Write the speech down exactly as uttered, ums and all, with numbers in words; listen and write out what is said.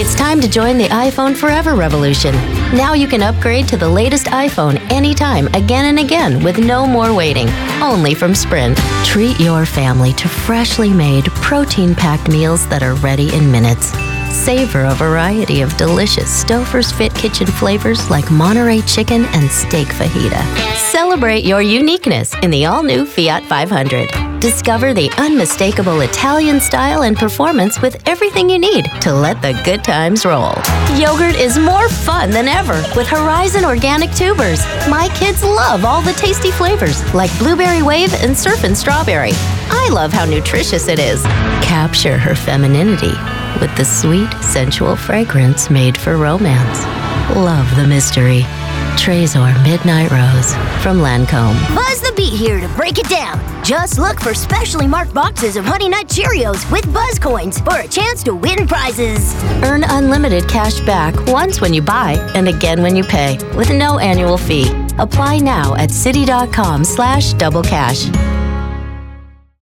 It's time to join the iPhone Forever revolution. Now you can upgrade to the latest iPhone anytime, again and again, with no more waiting. Only from Sprint. Treat your family to freshly made, protein-packed meals that are ready in minutes. Savor a variety of delicious Stouffer's Fit Kitchen flavors like Monterey chicken and steak fajita. Celebrate your uniqueness in the all-new Fiat five hundred. Discover the unmistakable Italian style and performance with everything you need to let the good times roll. Yogurt is more fun than ever with Horizon Organic Tubers. My kids love all the tasty flavors like Blueberry Wave and Surfin' Strawberry. I love how nutritious it is. Capture her femininity with the sweet, sensual fragrance made for romance. Love the mystery. Trésor Midnight Rose from Lancôme. Buzz the Beat here to break it down. Just look for specially marked boxes of Honey Nut Cheerios with Buzz Coins for a chance to win prizes. Earn unlimited cash back once when you buy and again when you pay with no annual fee. Apply now at citi.com slash double cash.